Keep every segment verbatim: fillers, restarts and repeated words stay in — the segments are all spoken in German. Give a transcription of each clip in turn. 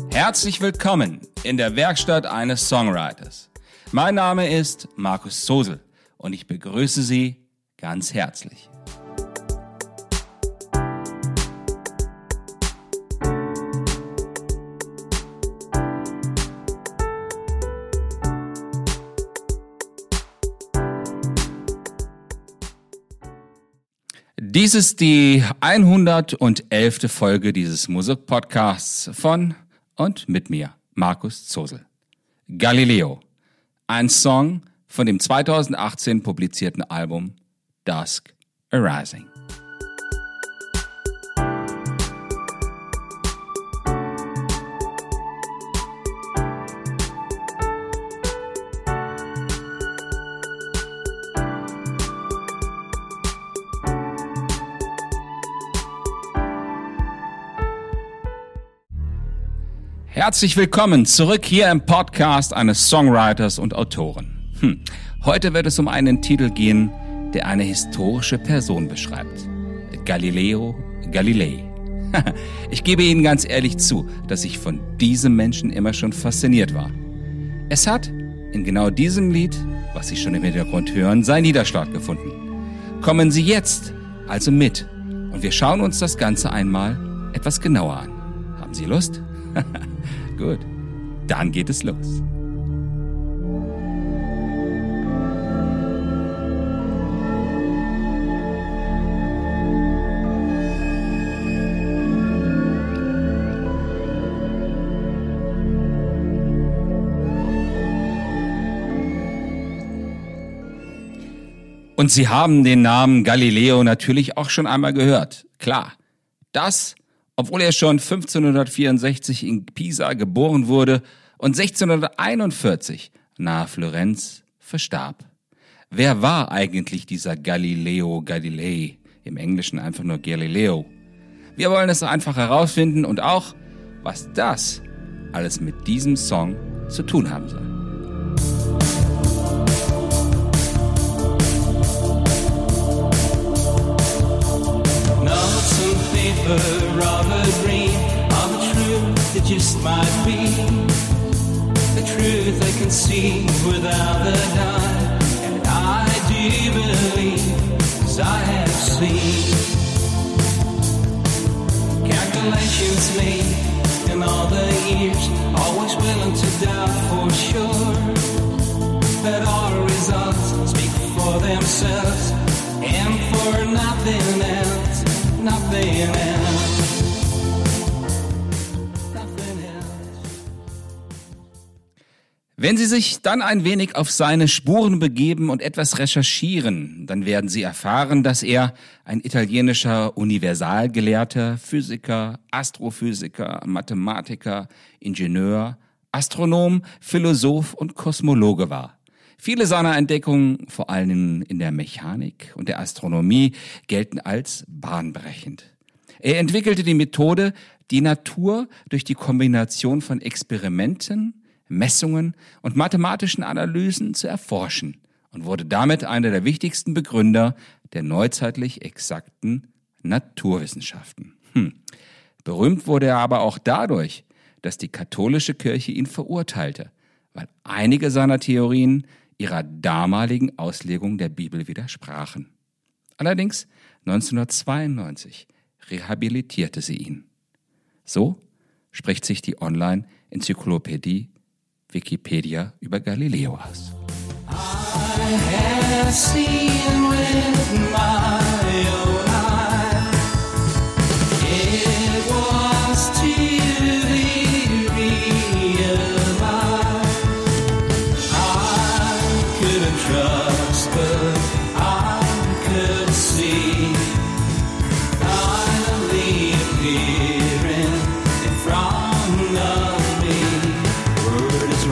Herzlich willkommen in der Werkstatt eines Songwriters. Mein Name ist Markus Zosel und ich begrüße Sie ganz herzlich. Dies ist die hundertelfte Folge dieses Musikpodcasts von und mit mir, Markus Zosel. Galileo, ein Song von dem zweitausendachtzehn publizierten Album Dusk Arising. Herzlich willkommen zurück hier im Podcast eines Songwriters und Autoren. Hm. Heute wird es um einen Titel gehen, der eine historische Person beschreibt. Galileo Galilei. Ich gebe Ihnen ganz ehrlich zu, dass ich von diesem Menschen immer schon fasziniert war. Es hat in genau diesem Lied, was Sie schon im Hintergrund hören, seinen Niederschlag gefunden. Kommen Sie jetzt also mit und wir schauen uns das Ganze einmal etwas genauer an. Haben Sie Lust? Gut, dann geht es los. Und Sie haben den Namen Galileo natürlich auch schon einmal gehört. Klar, das obwohl er schon fünfzehnhundertvierundsechzig in Pisa geboren wurde und sechzehnhunderteinundvierzig nahe Florenz verstarb. Wer war eigentlich dieser Galileo Galilei? Im Englischen einfach nur Galileo. Wir wollen es einfach herausfinden und auch, was das alles mit diesem Song zu tun haben soll. Of a dream, of a truth that just might be the truth I can see without a doubt, and I do believe, as I have seen calculations made in all the years, always willing to doubt for sure, but all results speak for themselves, and for nothing else. Nothing else. Nothing else. Wenn Sie sich dann ein wenig auf seine Spuren begeben und etwas recherchieren, dann werden Sie erfahren, dass er ein italienischer Universalgelehrter, Physiker, Astrophysiker, Mathematiker, Ingenieur, Astronom, Philosoph und Kosmologe war. Viele seiner Entdeckungen, vor allem in der Mechanik und der Astronomie, gelten als bahnbrechend. Er entwickelte die Methode, die Natur durch die Kombination von Experimenten, Messungen und mathematischen Analysen zu erforschen und wurde damit einer der wichtigsten Begründer der neuzeitlich exakten Naturwissenschaften. Hm. Berühmt wurde er aber auch dadurch, dass die katholische Kirche ihn verurteilte, weil einige seiner Theorien ihrer damaligen Auslegung der Bibel widersprachen. Allerdings neunzehnhundertzweiundneunzig rehabilitierte sie ihn. So spricht sich die Online-Enzyklopädie Wikipedia über Galileo aus. I have seen with my own eyes. It was to be realized. I couldn't trust, but I could see. Finally appearing in front of me. Word is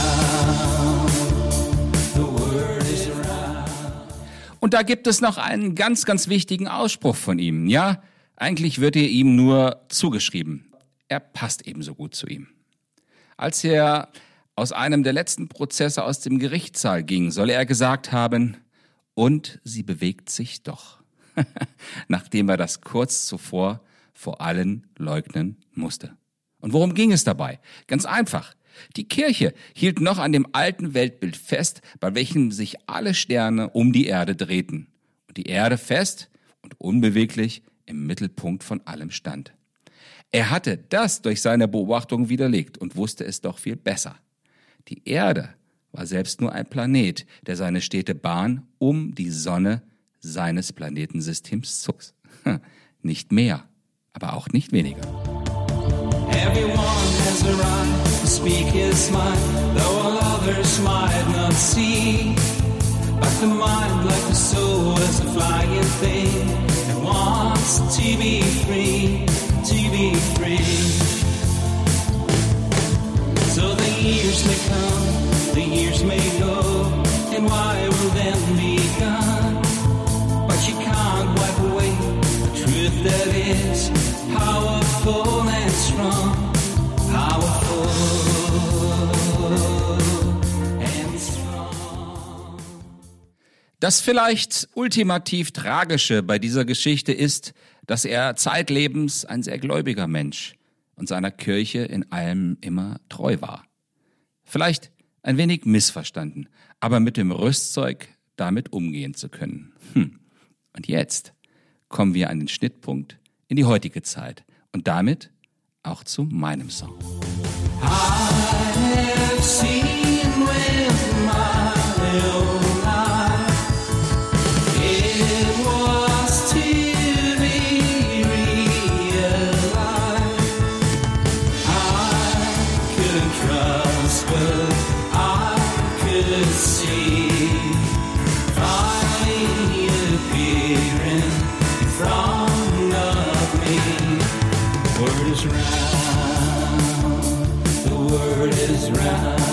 round. The word is round. Und da gibt es noch einen ganz, ganz wichtigen Ausspruch von ihm. Ja, eigentlich wird er ihm nur zugeschrieben. Er passt ebenso gut zu ihm. Als er aus einem der letzten Prozesse aus dem Gerichtssaal ging, soll er gesagt haben, und sie bewegt sich doch, nachdem er das kurz zuvor vor allen leugnen musste. Und worum ging es dabei? Ganz einfach. Die Kirche hielt noch an dem alten Weltbild fest, bei welchem sich alle Sterne um die Erde drehten und die Erde fest und unbeweglich im Mittelpunkt von allem stand. Er hatte das durch seine Beobachtung widerlegt und wusste es doch viel besser. Die Erde war selbst nur ein Planet, der seine stete Bahn um die Sonne seines Planetensystems zog. Nicht mehr, aber auch nicht weniger. Everyone has a right to speak his mind, though all others might not see. But the mind, like the soul, is a flying thing and wants to be free, to be free. So the years may come, the years may go, and why will then be gone? But you can't wipe away the truth that is powerful and strong, powerful and strong. Das vielleicht ultimativ Tragische bei dieser Geschichte ist, dass er zeitlebens ein sehr gläubiger Mensch und seiner Kirche in allem immer treu war. Vielleicht ein wenig missverstanden, aber mit dem Rüstzeug damit umgehen zu können. Hm. Und jetzt kommen wir an den Schnittpunkt in die heutige Zeit und damit auch zu meinem Song. I have seen with my own eyes. It was to be realized. I couldn't trust, but I could see finally appearing in front of me. The word is round, the word is round.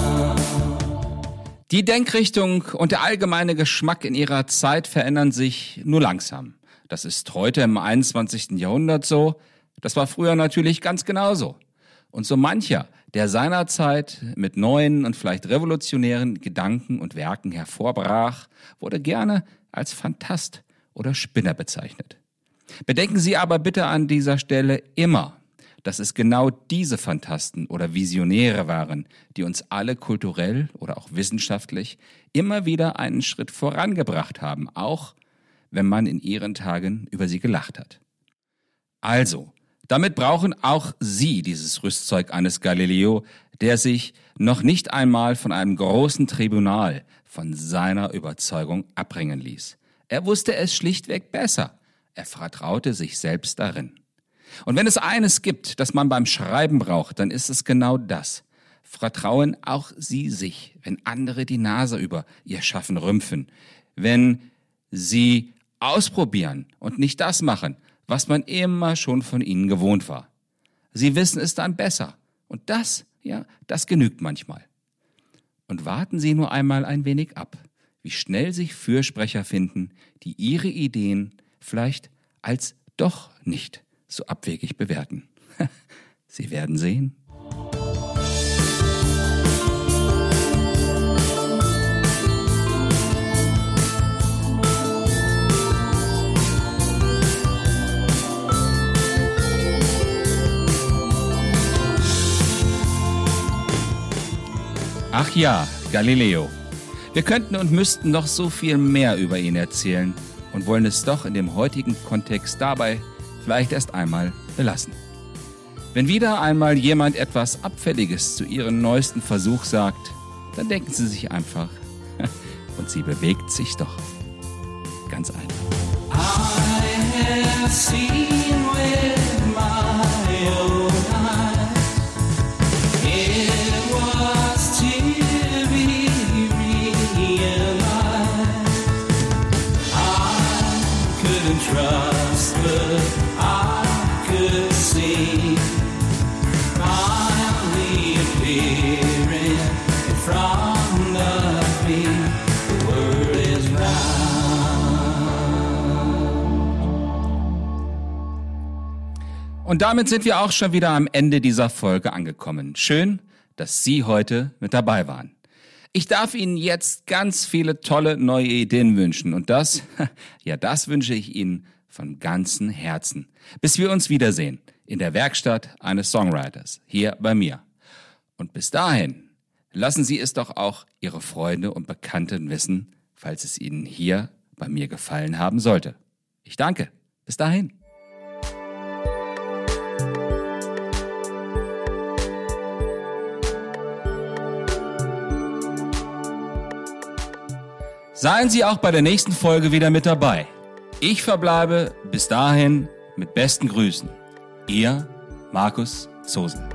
Die Denkrichtung und der allgemeine Geschmack in ihrer Zeit verändern sich nur langsam. Das ist heute im einundzwanzigsten Jahrhundert so, das war früher natürlich ganz genauso. Und so mancher, der seinerzeit mit neuen und vielleicht revolutionären Gedanken und Werken hervorbrach, wurde gerne als Phantast oder Spinner bezeichnet. Bedenken Sie aber bitte an dieser Stelle immer, dass es genau diese Phantasten oder Visionäre waren, die uns alle kulturell oder auch wissenschaftlich immer wieder einen Schritt vorangebracht haben, auch wenn man in ihren Tagen über sie gelacht hat. Also, damit brauchen auch Sie dieses Rüstzeug eines Galileo, der sich noch nicht einmal von einem großen Tribunal von seiner Überzeugung abbringen ließ. Er wusste es schlichtweg besser. Er vertraute sich selbst darin. Und wenn es eines gibt, das man beim Schreiben braucht, dann ist es genau das. Vertrauen auch Sie sich, wenn andere die Nase über Ihr Schaffen rümpfen, wenn Sie ausprobieren und nicht das machen, was man immer schon von Ihnen gewohnt war. Sie wissen es dann besser. Und das, ja, das genügt manchmal. Und warten Sie nur einmal ein wenig ab, wie schnell sich Fürsprecher finden, die Ihre Ideen vielleicht als doch nicht so abwegig bewerten. Sie werden sehen. Ach ja, Galileo. Wir könnten und müssten noch so viel mehr über ihn erzählen und wollen es doch in dem heutigen Kontext dabei vielleicht erst einmal belassen. Wenn wieder einmal jemand etwas Abfälliges zu Ihrem neuesten Versuch sagt, dann denken Sie sich einfach, und sie bewegt sich doch. Ganz einfach. I have seen with my own eyes. It was to be realized. I couldn't trust, but I could see finally appearing in front of me. The word is Und damit sind wir auch schon wieder am Ende dieser Folge angekommen. Schön, dass Sie heute mit dabei waren. Ich darf Ihnen jetzt ganz viele tolle neue Ideen wünschen. Und das, ja, das wünsche ich Ihnen von ganzem Herzen. Bis wir uns wiedersehen in der Werkstatt eines Songwriters, hier bei mir. Und bis dahin, lassen Sie es doch auch Ihre Freunde und Bekannten wissen, falls es Ihnen hier bei mir gefallen haben sollte. Ich danke. Bis dahin. Seien Sie auch bei der nächsten Folge wieder mit dabei. Ich verbleibe bis dahin mit besten Grüßen. Ihr Markus Zosen.